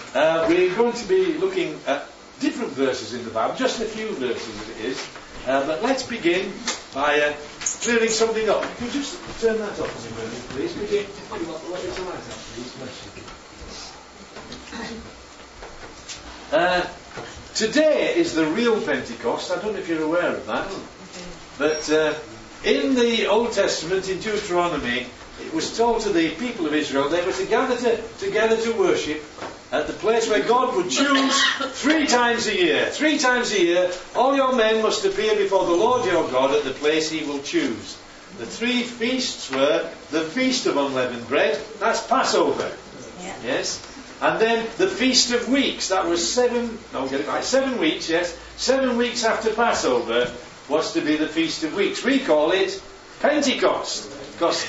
we're going to be looking at different verses in the Bible, just a few verses it is. But let's begin by clearing something up. Could you just turn that off for me, please? Could you let it light up, please? Today is the real Pentecost. I don't know if you're aware of that. But in the Old Testament, in Deuteronomy, it was told to the people of Israel they were to gather to worship at the place where God would choose 3 times a year. 3 times a year, all your men must appear before the Lord your God at the place he will choose. The 3 feasts were the Feast of Unleavened Bread, that's Passover. Yeah. Yes. And then the Feast of Weeks, that was 7 weeks, yes. 7 weeks after Passover was to be the Feast of Weeks. We call it Pentecost, because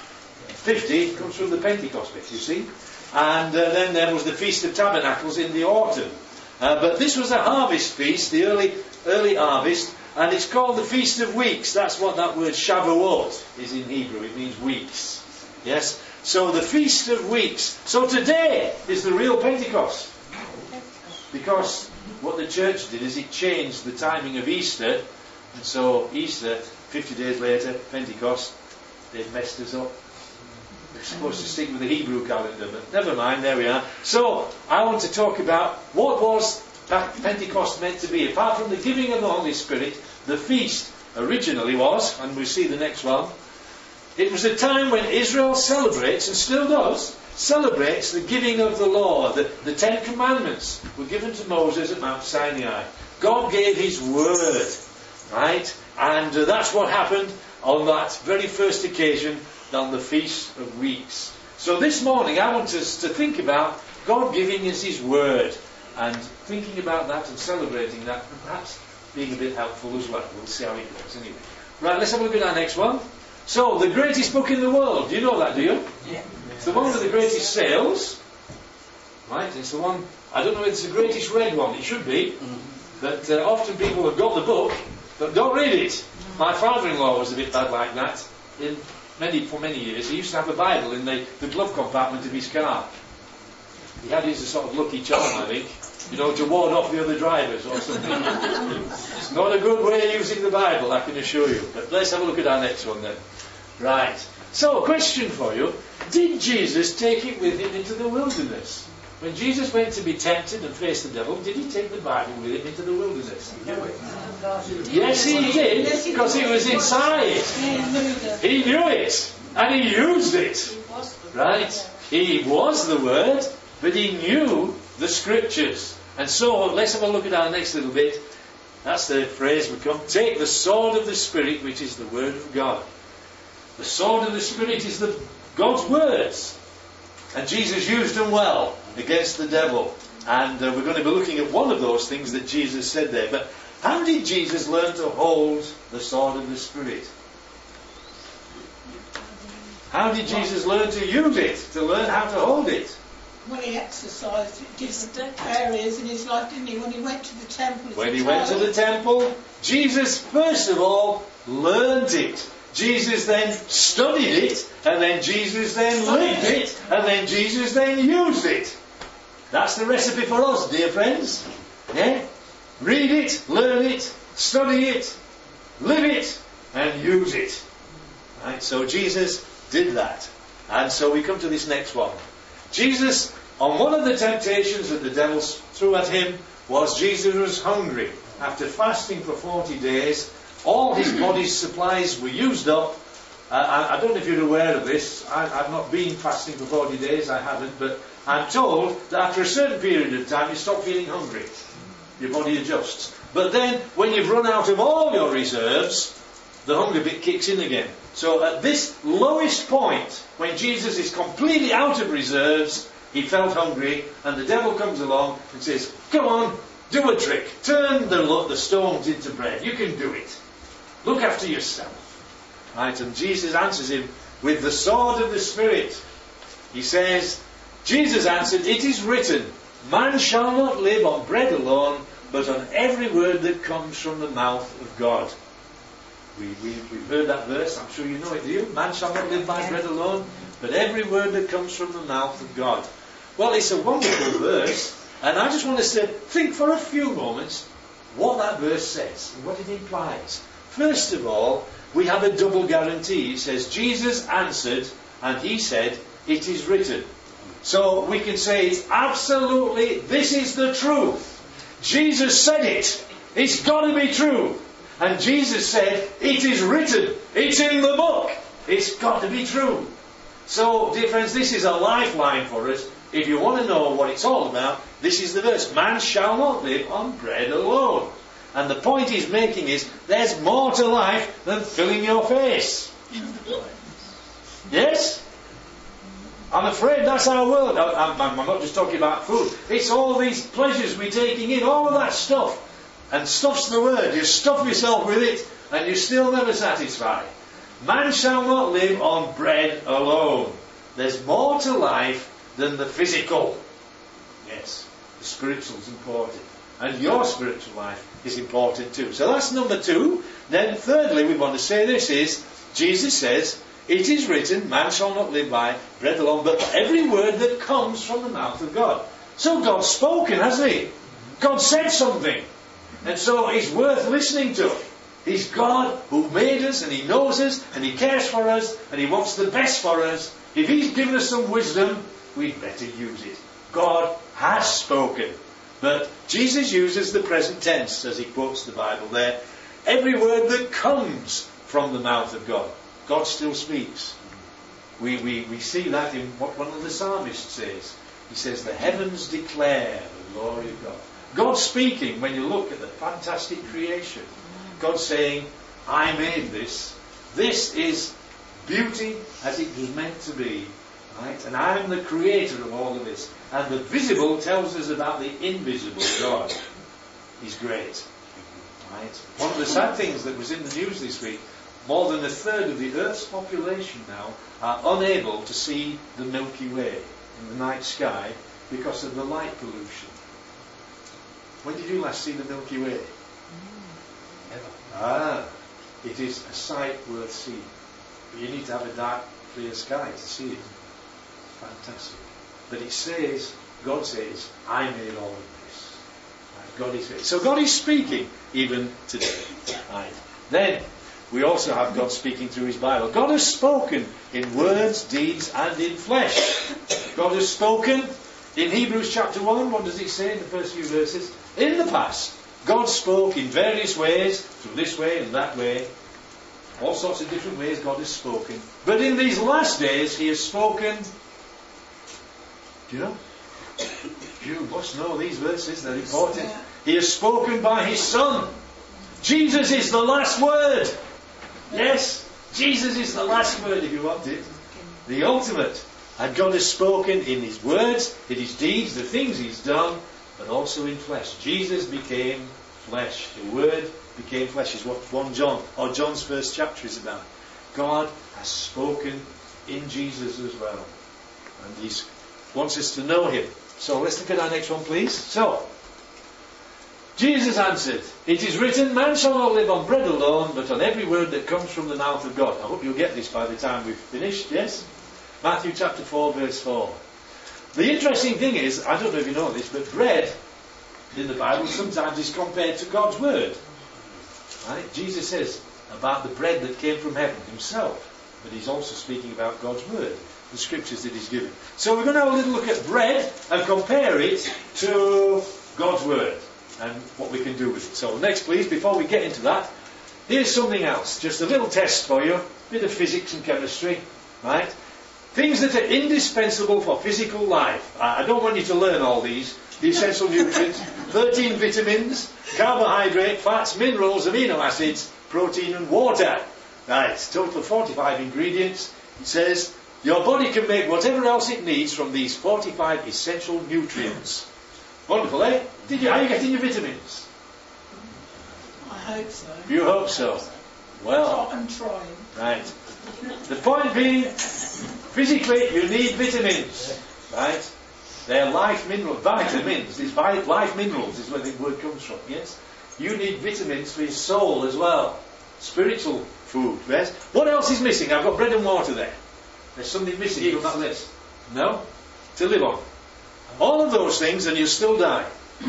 50 comes from the Pentecost bit, you see. And then there was the Feast of Tabernacles in the autumn. But this was a harvest feast, the early harvest, and it's called the Feast of Weeks. That's what that word Shavuot is in Hebrew. It means weeks. Yes? So the Feast of Weeks. So today is the real Pentecost. Because what the church did is it changed the timing of Easter. And so Easter, 50 days later, Pentecost, they've messed us up. We're supposed to stick with the Hebrew calendar, but never mind, there we are. So, I want to talk about what was that Pentecost meant to be. Apart from the giving of the Holy Spirit, the feast originally was, and we see the next one, it was a time when Israel celebrates, and still does, celebrates the giving of the law. The 10 Commandments were given to Moses at Mount Sinai. God gave his word, right? And that's what happened on that very first occasion, on the Feast of Weeks. So this morning I want us to think about God giving us his word, and thinking about that and celebrating that, and perhaps being a bit helpful as well. We'll see how it goes anyway. Right, let's have a look at our next one. So, the greatest book in the world. Do you know that, do you? Yeah. It's the one with the greatest sales. Right, it's the one, I don't know if it's the greatest read one, it should be. But often people have got the book, but don't read it. My father-in-law was a bit bad like that. For many years, he used to have a Bible in the glove compartment of his car. He had it as a sort of lucky charm, I think, to ward off the other drivers or something. It's not a good way of using the Bible, I can assure you. But let's have a look at our next one then. Right. So, question for you. Did Jesus take it with him into the wilderness? When Jesus went to be tempted and face the devil, did he take the Bible with him into the wilderness? Yes, he did, because it was inside. He knew it, and he used it. Right? He was the Word, but he knew the Scriptures. And so, let's have a look at our next little bit. That's the phrase we come. Take the sword of the Spirit, which is the Word of God. The sword of the Spirit is God's words. And Jesus used them well against the devil. And we're going to be looking at one of those things that Jesus said there. But how did Jesus learn to hold the sword of the Spirit? How did Jesus learn to use it? To learn how to hold it? Well, he exercised different areas in his life, didn't he? When he went to the temple. When he went to the temple, Jesus first of all learned it. Jesus then studied it, and then Jesus then lived it, and then Jesus then used it. That's the recipe for us, dear friends. Yeah? Read it, learn it, study it, live it, and use it. Right? So Jesus did that. And so we come to this next one. Jesus, on one of the temptations that the devil threw at him, was Jesus was hungry. After fasting for 40 days, all his body's supplies were used up. I don't know if you're aware of this. I've not been fasting for 40 days, I haven't, but I'm told that after a certain period of time you stop feeling hungry. Your body adjusts. But then, when you've run out of all your reserves, the hunger bit kicks in again. So at this lowest point, when Jesus is completely out of reserves, he felt hungry, and the devil comes along and says, "Come on, do a trick. Turn the stones into bread. You can do it. Look after yourself." Right? And Jesus answers him with the sword of the Spirit. He says, Jesus answered, "It is written, man shall not live on bread alone, but on every word that comes from the mouth of God." We've heard that verse. I'm sure you know it, do you? Man shall not live by bread alone, but every word that comes from the mouth of God. Well, it's a wonderful verse, and I just want us to think for a few moments what that verse says and what it implies. First of all, we have a double guarantee. It says, Jesus answered, and he said, it is written. So we can say it's absolutely, this is the truth. Jesus said it. It's got to be true. And Jesus said, it is written. It's in the book. It's got to be true. So, dear friends, this is a lifeline for us. If you want to know what it's all about, this is the verse. Man shall not live on bread alone. And the point he's making is, there's more to life than filling your face. Yes? I'm afraid that's our world. I'm not just talking about food. It's all these pleasures we're taking in, all of that stuff. And stuff's the word. You stuff yourself with it, and you're still never satisfied. Man shall not live on bread alone. There's more to life than the physical. Yes, the spiritual is important. And your spiritual life is important too. So that's number 2. Then thirdly, we want to say this is, Jesus says, it is written, man shall not live by bread alone, but by every word that comes from the mouth of God. So God's spoken, hasn't he? God said something. And so he's worth listening to. He's God who made us, and he knows us, and he cares for us, and he wants the best for us. If he's given us some wisdom, we'd better use it. God has spoken. But Jesus uses the present tense as he quotes the Bible there. Every word that comes from the mouth of God. God still speaks. We see that in what one of the psalmists says. He says, the heavens declare the glory of God. God's speaking when you look at the fantastic creation. God's saying, I made this. This is beauty as it was meant to be. Right? And I'm the creator of all of this. And the visible tells us about the invisible God. He's great. Right? One of the sad things that was in the news this week, more than a third of the Earth's population now are unable to see the Milky Way in the night sky because of the light pollution. When did you last see the Milky Way? Never. It is a sight worth seeing. But you need to have a dark, clear sky to see it. Fantastic. But it says, God says, I made all of this. Right? God is great. So God is speaking even today. Right. Then, we also have God speaking through his Bible. God has spoken in words, deeds, and in flesh. God has spoken in Hebrews chapter 1. What does it say in the first few verses? In the past, God spoke in various ways, through this way and that way. All sorts of different ways God has spoken. But in these last days, he has spoken. Do you know? You must know these verses, they're important. He has spoken by his Son. Jesus is the last word. Yes, Jesus is the last word if you want it. The ultimate. And God has spoken in his words, in his deeds, the things he's done, but also in flesh. Jesus became flesh. The word became flesh is what 1 John, or John's first chapter is about. God has spoken in Jesus as well. And he wants us to know him. So let's look at our next one, please. So, Jesus answered, it is written, man shall not live on bread alone, but on every word that comes from the mouth of God. I hope you'll get this by the time we've finished, yes? Matthew chapter 4, verse 4. The interesting thing is, I don't know if you know this, but bread in the Bible sometimes is compared to God's word. Right? Jesus says about the bread that came from heaven himself, but he's also speaking about God's word, the scriptures that he's given. So we're going to have a little look at bread and compare it to God's word and what we can do with it. So next please, before we get into that, here's something else, just a little test for you, a bit of physics and chemistry, right? Things that are indispensable for physical life. I don't want you to learn all these. The essential nutrients, 13 vitamins, carbohydrate, fats, minerals, amino acids, protein and water. Right, total of 45 ingredients. It says, your body can make whatever else it needs from these 45 essential nutrients. Wonderful, eh? Are you getting your vitamins? I hope so. You hope so. Well, I'm trying. Right. The point being, physically you need vitamins. Right? They're life minerals, vitamins. These life minerals is where the word comes from, yes? You need vitamins for your soul as well. Spiritual food, yes? What else is missing? I've got bread and water there. There's something missing from that list. No? To live on. all of those things, and you'll still die.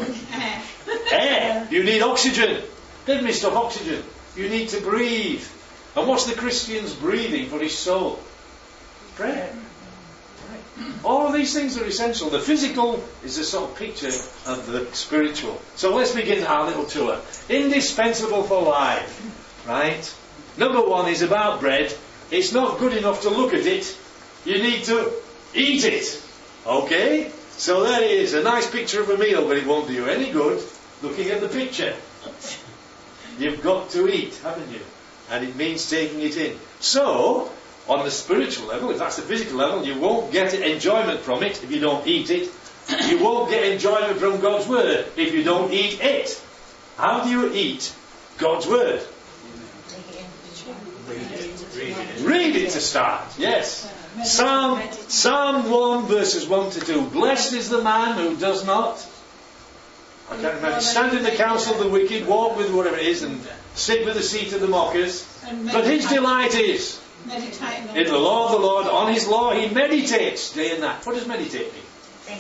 Air. You need oxygen. They've missed off oxygen. You need to breathe. And what's the Christian's breathing for his soul? Prayer. All of these things are essential. The physical is a sort of picture of the spiritual. So let's begin our little tour. Indispensable for life. Right? Number one is about bread. It's not good enough to look at it. You need to eat it. Okay? So there it is. A nice picture of a meal, but it won't do you any good looking at the picture. You've got to eat, haven't you? And it means taking it in. So, on the spiritual level, if that's the physical level, you won't get enjoyment from it if you don't eat it. You won't get enjoyment from God's Word if you don't eat it. How do you eat God's Word? Read it to start, yes. Psalm 1 verses 1 to 2. Blessed is the man who does not, I can't remember, stand in the counsel of the wicked, walk with whatever it is, and sit with the seat of the mockers. But his delight is in the law of the Lord. On his law he meditates day and night. What does meditate mean?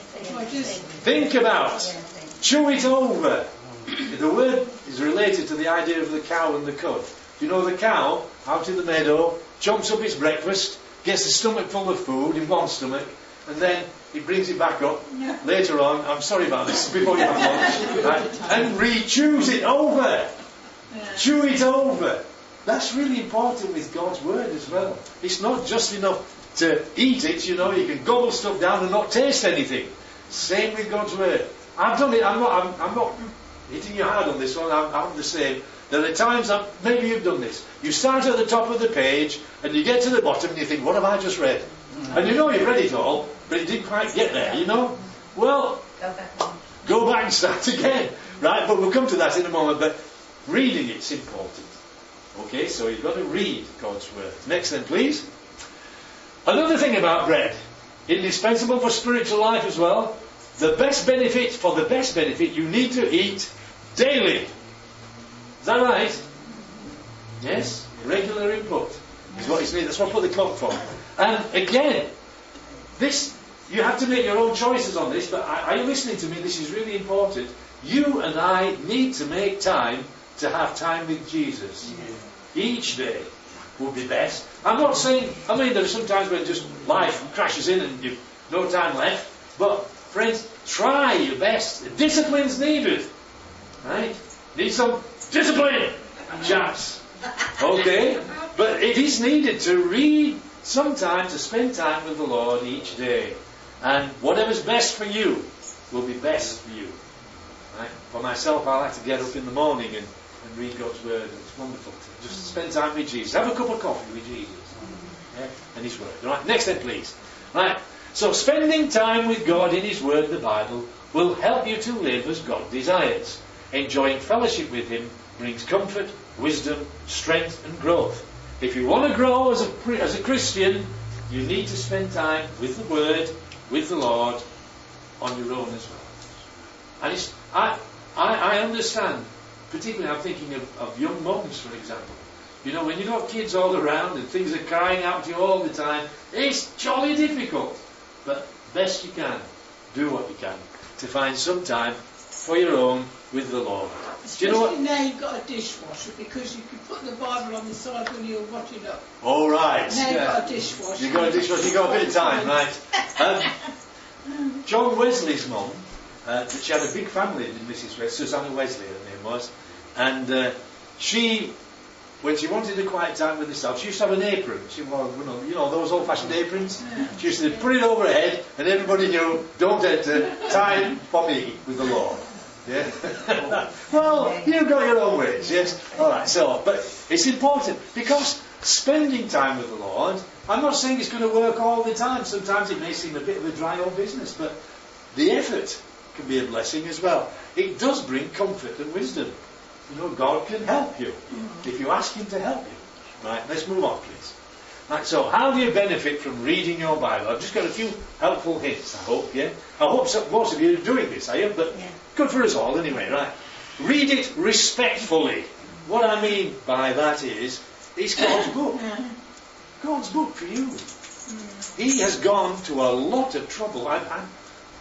Think about. Chew it over. The word is related to the idea of the cow and the cud. You know, the cow out in the meadow chomps up its breakfast, gets a stomach full of food in one stomach, and then he brings it back up later on. I'm sorry about this, before you have lunch, right? And re-chews it over. Chew it over. That's really important with God's Word as well. It's not just enough to eat it, you know, you can gobble stuff down and not taste anything. Same with God's Word. I've done it, I'm not hitting you hard on this one, I'm the same. There are times maybe you've done this. You start at the top of the page and you get to the bottom and you think, what have I just read? And you know you've read it all, but you didn't quite get there, you know? Well, go back and start again. Right, but we'll come to that in a moment. But reading it's important. Okay, so you've got to read God's Word. Next then, please. Another thing about bread, indispensable for spiritual life as well. For the best benefit, you need to eat daily. Is that right? Yes? Regular input is what is needed. That's what I put the clock for. And again, this, you have to make your own choices on this, but are you listening to me? This is really important. You and I need to make time to have time with Jesus. Each day would be best. I'm not saying, there are some times when just life crashes in and you've no time left, but friends, try your best. Discipline's needed. Right? Need some discipline, chaps. Okay? But it is needed to read some time, to spend time with the Lord each day. And whatever's best for you will be best for you. Right? For myself, I like to get up in the morning and read God's Word. It's wonderful to just spend time with Jesus. Have a cup of coffee with Jesus. Yeah? And His Word. Right? Next then, please. Right? So spending time with God in His Word, the Bible, will help you to live as God desires. Enjoying fellowship with Him brings comfort, wisdom, strength and growth. If you want to grow as a Christian, you need to spend time with the Word, with the Lord, on your own as well. And I understand, particularly I'm thinking of young mums, for example. You know, when you've got kids all around and things are crying out to you all the time, it's jolly difficult. But best you can, do what you can, to find some time for your own with the Lord. Especially do you know what? Now you've got a dishwasher, because you can put the Bible on the side when you're washing up. All right. Now you've got a dishwasher. You've got a dishwasher, you've got a bit of time, right? John Wesley's mum, she had a big family, Mrs. Wesley, Susanna Wesley her name was, and she, when she wanted a quiet time with herself, she used to have an apron. She wore, you know those old-fashioned aprons? She used to put it over her head, and everybody knew, don't enter, time for me with the Lord. Yeah. Well, you've got your own ways, yes. All right. So, but it's important because spending time with the Lord. I'm not saying it's going to work all the time. Sometimes it may seem a bit of a dry old business, but the effort can be a blessing as well. It does bring comfort and wisdom. You know, God can help you if you ask Him to help you. Right. Let's move on, please. Right, so how do you benefit from reading your Bible? I've just got a few helpful hints, I hope, yeah? I hope most of you are doing this, are you? But good for us all anyway, right? Read it respectfully. What I mean by that is, it's God's book. God's book for you. He has gone to a lot of trouble.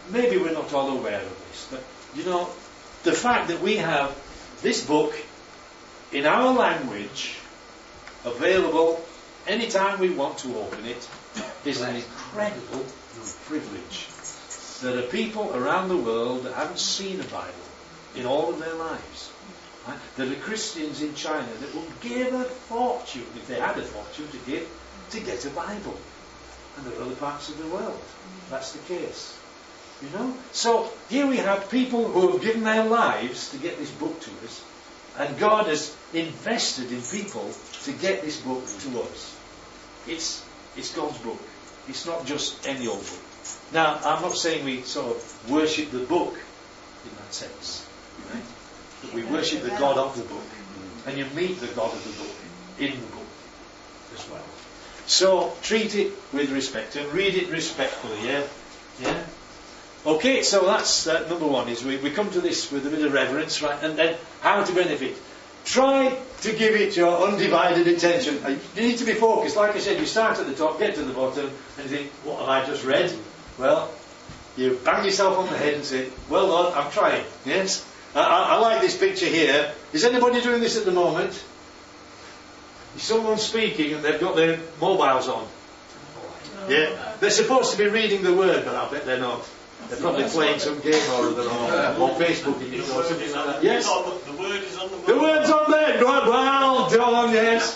maybe we're not all aware of this, but you know, the fact that we have this book in our language available anytime we want to open it is an incredible privilege. There are people around the world that haven't seen a Bible in all of their lives. Right? There are Christians in China that will give a fortune, if they had a fortune to give, to get a Bible. And there are other parts of the world that's the case. You know? So here we have people who have given their lives to get this book to us, and God has invested in people to get this book to us. It's God's book. It's not just any old book. Now, I'm not saying we sort of worship the book in that sense. Right? But we worship the God of the book. And you meet the God of the book in the book as well. So treat it with respect and read it respectfully, yeah? Yeah? Okay, so that's number one, is we come to this with a bit of reverence, right? And then how to benefit. Try to give it your undivided attention. You need to be focused. Like I said, you start at the top, get to the bottom, and you think, what have I just read? Well, you bang yourself on the head and say, well, Lord, I'm trying. Yes? I like this picture here. Is anybody doing this at the moment? Is someone speaking and they've got their mobiles on? Yeah? They're supposed to be reading the word, but I bet they're not. They're probably playing some game or other on Facebook or something like that. Yes? The word is on the word. The word's on there. Good. Well done, yes.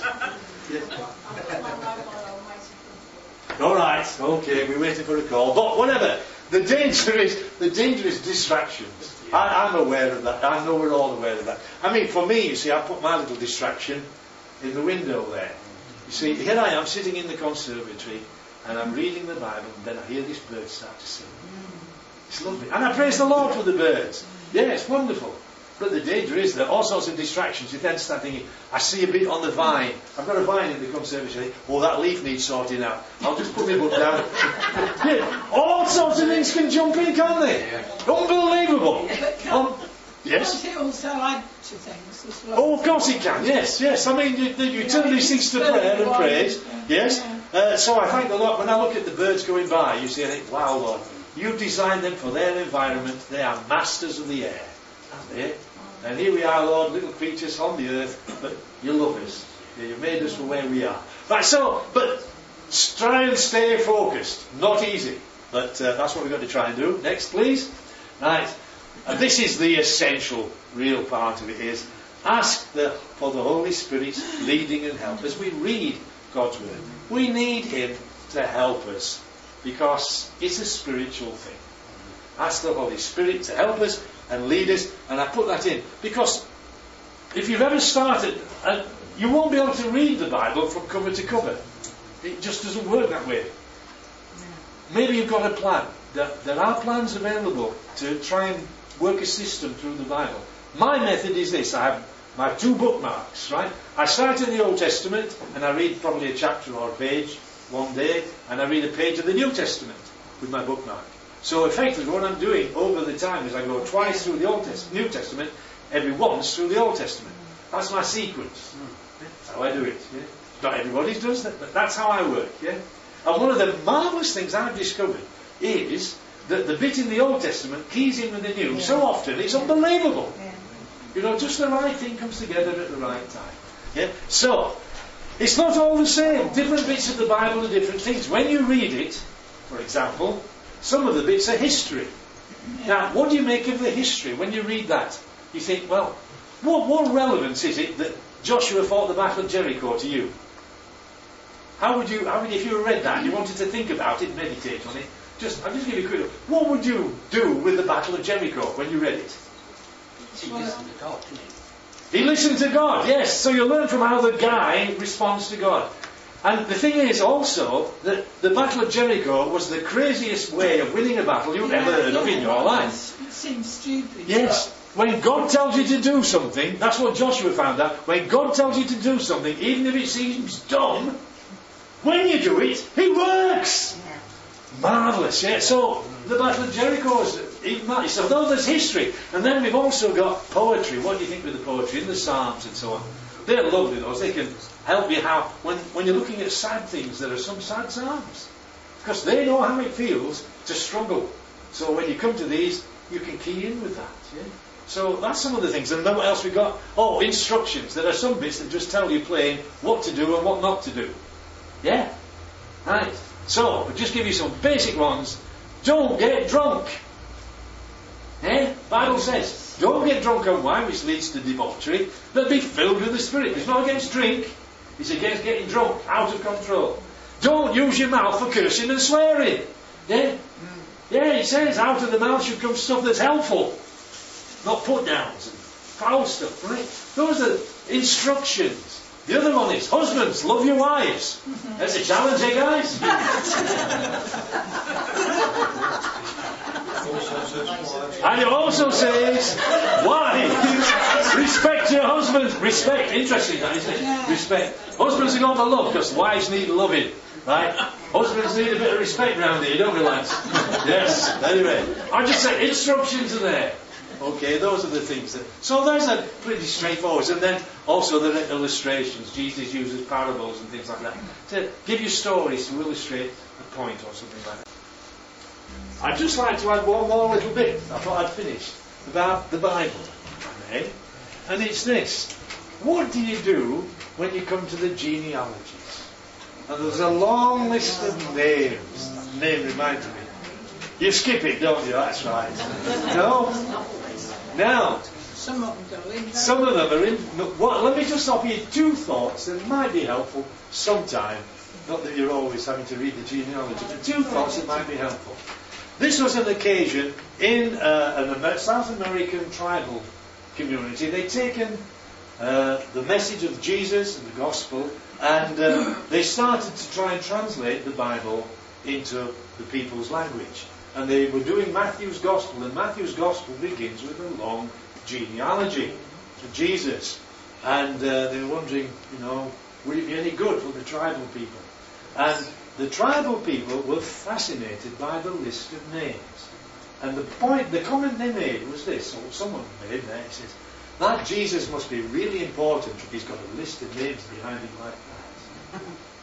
All right. Okay, we're waiting for a call. But whatever. The danger is distractions. I'm aware of that. I know we're all aware of that. I mean, for me, you see, I put my little distraction in the window there. You see, here I am sitting in the conservatory and I'm reading the Bible, and then I hear this bird start to sing. It's lovely. And I praise the Lord for the birds. Yeah, it's wonderful. But the danger is that all sorts of distractions. You then start thinking, I see a bit on the vine. I've got a vine in the conservatory. Oh, that leaf needs sorting out. I'll just put my book down. Yeah, all sorts of things can jump in, can't they? Unbelievable. Yes? Can't it also add to things as well? Oh, of course it can. Yes, yes. I mean, you turn these things to prayer and praise. Yes. So I thank the Lord. When I look at the birds going by, you see, I think, wow, Lord, you've designed them for their environment. They are masters of the air, aren't they? And here we are, Lord, little creatures on the earth, but you love us. You made us for where we are. Right, so, but try and stay focused. Not easy, but that's what we've got to try and do. Next, please. Right. And this is the essential, real part of it is, ask for the Holy Spirit's leading and help as we read God's Word. We need Him to help us, because it's a spiritual thing. Ask the Holy Spirit to help us and lead us, and I put that in because if you've ever started, you won't be able to read the Bible from cover to cover. It just doesn't work that way. Maybe you've got a plan. There are plans available to try and work a system through the Bible. My method is this. I have my 2 bookmarks, right? I start in the Old Testament and I read probably a chapter or a page one day, and I read a page of the New Testament with my bookmark. So effectively what I'm doing over the time is I go twice through the New Testament, every once through the Old Testament. That's my sequence. That's how I do it. Yeah? Not everybody does that, but that's how I work. Yeah? And one of the marvellous things I've discovered is that the bit in the Old Testament keys in with the New so often, it's unbelievable. You know, just the right thing comes together at the right time. Yeah? So, it's not all the same. Different bits of the Bible are different things. When you read it, for example, some of the bits are history. Now, what do you make of the history when you read that? You think, well, what relevance is it that Joshua fought the Battle of Jericho to you? How would you, if you read that, you wanted to think about it, meditate on it, I'll just give you a quick look. What would you do with the Battle of Jericho when you read it? He listened to God, didn't he? He listened to God, yes. So you learn from how the guy responds to God. And the thing is also that the Battle of Jericho was the craziest way of winning a battle you've ever heard of in your life. It seems stupid. Yes. When God tells you to do something, that's what Joshua found out. When God tells you to do something, even if it seems dumb, when you do it, it works. Yeah. Marvellous, yeah. So the Battle of Jericho is even that. So there's history. And then we've also got poetry. What do you think with the poetry? In the Psalms and so on. They're lovely, those. They can help you how, when you're looking at sad things, there are some sad psalms. Because they know how it feels to struggle So when you come to these, you can key in with that. Yeah? So that's some of the things. And then what else we got? Oh, instructions. There are some bits that just tell you plain what to do and what not to do. Yeah? Right. So, I'll just give you some basic ones. Don't get drunk. Eh? Bible says, don't get drunk on wine, which leads to debauchery, but be filled with the Spirit. It's not against drink. It's against getting drunk, out of control. Don't use your mouth for cursing and swearing. Yeah? Yeah, it says out of the mouth should come stuff that's helpful. Not put downs and foul stuff, right? Those are instructions. The other one is, husbands, love your wives. That's a challenge, eh, guys? And it also says, wives, respect your husbands. Respect, interesting that, isn't it? Respect. Husbands are going to love, because wives need loving, right? Husbands need a bit of respect round here, don't we, lads? Yes, anyway. I just said instructions are there. Okay, those are the things that... So those are pretty straightforward. And then also there are illustrations. Jesus uses parables and things like that to give you stories to illustrate a point or something like that. I'd just like to add one more little bit. I thought I'd finished about the Bible. Okay? And it's this. What do you do when you come to the genealogies? And there's a long list of names. That name reminded me. You skip it, don't you? That's right. No? Now, Some of them go in. some of them are in... Well, let me just offer you two thoughts that might be helpful sometime. Not that you're always having to read the genealogy, but two thoughts that might be helpful. This was an occasion in a South American tribal community. They'd taken the message of Jesus and the gospel, and they started to try and translate the Bible into the people's language. And they were doing Matthew's Gospel, and Matthew's Gospel begins with a long genealogy of Jesus. And they were wondering, would it be any good for the tribal people? And the tribal people were fascinated by the list of names. And the comment they made was this, or someone made there, it says, that Jesus must be really important if he's got a list of names behind him like that.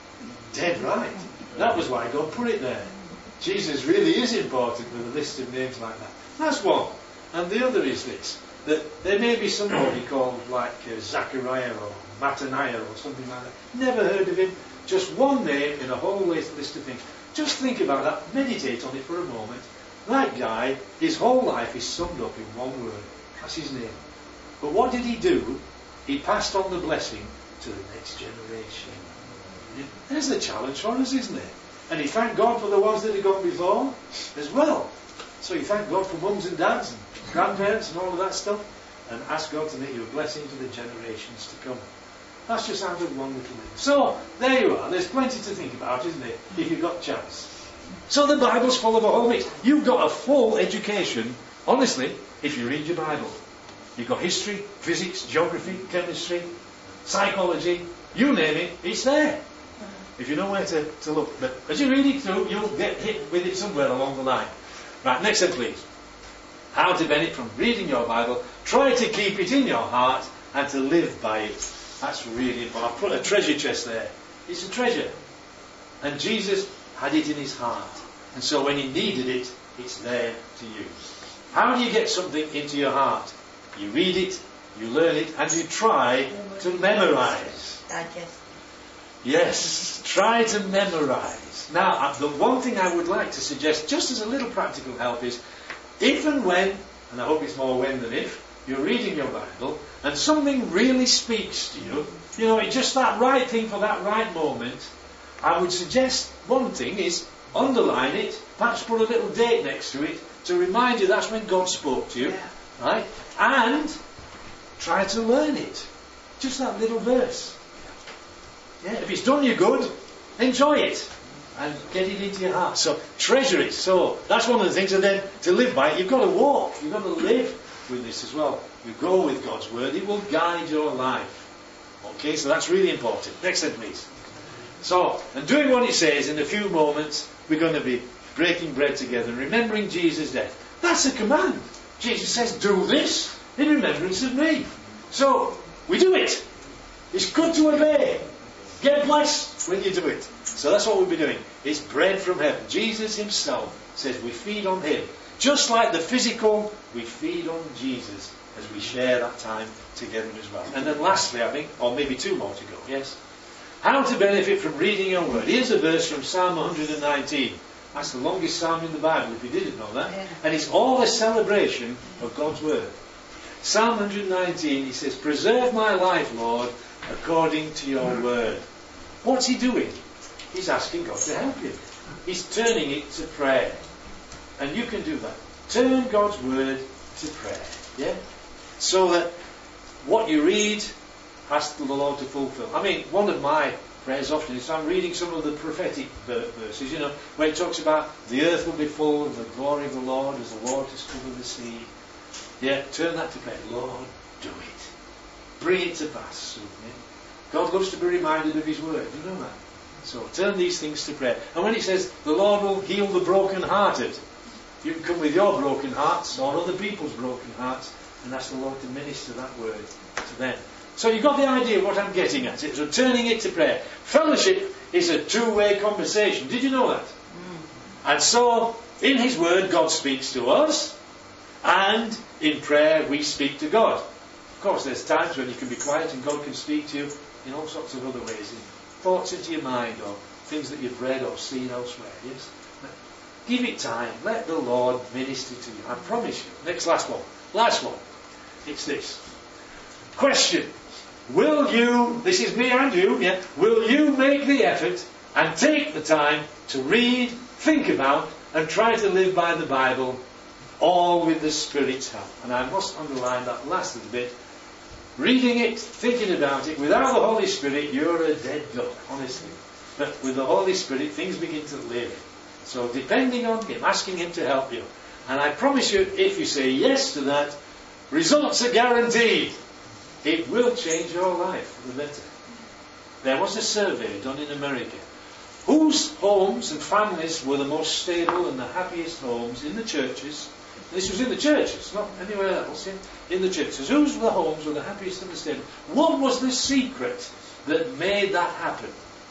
Dead right. That was why God put it there. Jesus really is important with a list of names like that. That's one. And the other is this, that there may be somebody called like Zachariah or Mattaniah or something like that. Never heard of him. Just one name in a whole list of things. Just think about that. Meditate on it for a moment. That guy, his whole life is summed up in one word. That's his name. But what did he do? He passed on the blessing to the next generation. There's the challenge for us, isn't it? And he thanked God for the ones that had gone before as well. So he thanked God for mums and dads and grandparents and all of that stuff, and asked God to make you a blessing to the generations to come. That's just out of one little thing. So, there you are. There's plenty to think about, isn't it? If you've got a chance. So the Bible's full of a whole mix. You've got a full education, honestly, if you read your Bible. You've got history, physics, geography, chemistry, psychology, you name it, it's there. If you know where to look. But as you read it through, you'll get hit with it somewhere along the line. Right, next one please. How to benefit from reading your Bible. Try to keep it in your heart and to live by it. That's really important. I've put a treasure chest there. It's a treasure. And Jesus had it in his heart. And so when he needed it, it's there to use. How do you get something into your heart? You read it, you learn it, and you try to memorize. Digest. Yes, try to memorize. Now, the one thing I would like to suggest, just as a little practical help, is if and when, and I hope it's more when than if, you're reading your Bible and something really speaks to you, it's just that right thing for that right moment, I would suggest one thing is underline it, perhaps put a little date next to it to remind you that's when God spoke to you, right? And try to learn it. Just that little verse. Yeah, if it's done you good, enjoy it and get it into your heart. So treasure it. So that's one of the things. And then to live by it, you've got to walk. You've got to live with this as well. You go with God's word. It will guide your life. Okay, so that's really important. Next slide, please. So, and doing what it says, in a few moments, we're going to be breaking bread together and remembering Jesus' death. That's a command. Jesus says, do this in remembrance of me. So, we do it. It's good to obey. Get blessed when you do it. So that's what we'll be doing. It's bread from heaven. Jesus himself says we feed on him. Just like the physical, we feed on Jesus as we share that time together as well. And then lastly, I think, or maybe two more to go, yes? How to benefit from reading your word. Here's a verse from Psalm 119. That's the longest psalm in the Bible, if you didn't know that. Yeah. And it's all a celebration of God's word. Psalm 119, he says, preserve my life, Lord, according to your word. What's he doing? He's asking God to help him. He's turning it to prayer. And you can do that. Turn God's word to prayer. Yeah? So that what you read asks the Lord to fulfill. I mean, one of my prayers often is I'm reading some of the prophetic verses, you know, where it talks about the earth will be full of the glory of the Lord as the waters cover the sea. Yeah, turn that to prayer. Lord, do it. Bring it to pass. God loves to be reminded of his word. You know that? So turn these things to prayer. And when it says the Lord will heal the broken-hearted, you can come with your broken hearts or other people's broken hearts and ask the Lord to minister that word to them. So you've got the idea of what I'm getting at. So turning it to prayer. Fellowship is a two-way conversation. Did you know that? And so, in his word, God speaks to us, and in prayer we speak to God. Of course, there's times when you can be quiet and God can speak to you in all sorts of other ways. In thoughts into your mind or things that you've read or seen elsewhere. Yes? Give it time. Let the Lord minister to you. I promise you. Last one. It's this. Question. Will you, this is me and you, yeah, will you make the effort and take the time to read, think about, and try to live by the Bible, all with the Spirit's help? And I must underline that last little bit. Reading it, thinking about it, without the Holy Spirit, you're a dead duck, honestly. But with the Holy Spirit, things begin to live. So depending on him, asking him to help you. And I promise you, if you say yes to that, results are guaranteed. It will change your life for the better. There was a survey done in America. Whose homes and families were the most stable and the happiest homes in the churches? This was in the churches, not anywhere else. In the churches. Whose were the homes were the happiest and the stable? What was the secret that made that happen?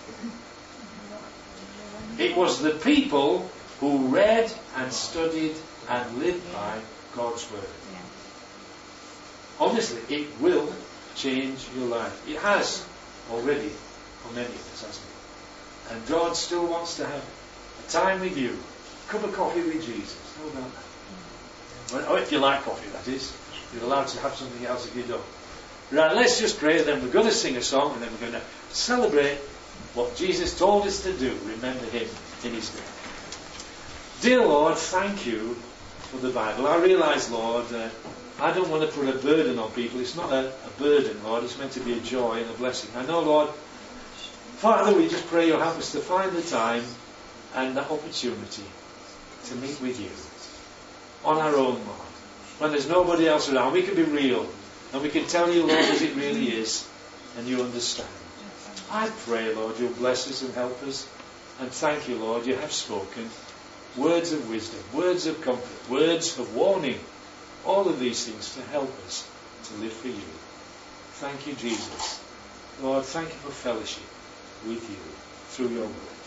It was the people who read and studied and lived by God's word. Honestly, it will change your life. It has already for many of us, hasn't it? And God still wants to have a time with you. A cup of coffee with Jesus. How about that? Well, if you like coffee, that is. You're allowed to have something else if you don't. Right, let's just pray, then we're going to sing a song, and then we're going to celebrate what Jesus told us to do. Remember him in his death. Dear Lord, thank you for the Bible. I realise, Lord, I don't want to put a burden on people. It's not a burden, Lord. It's meant to be a joy and a blessing. I know, Lord, Father, we just pray you'll help us to find the time and the opportunity to meet with you on our own, Lord. When there's nobody else around, we can be real. And we can tell you, Lord, as it really is. And you understand. I pray, Lord, you'll bless us and help us. And thank you, Lord, you have spoken words of wisdom, words of comfort, words of warning. All of these things to help us to live for you. Thank you, Jesus. Lord, thank you for fellowship with you through your word.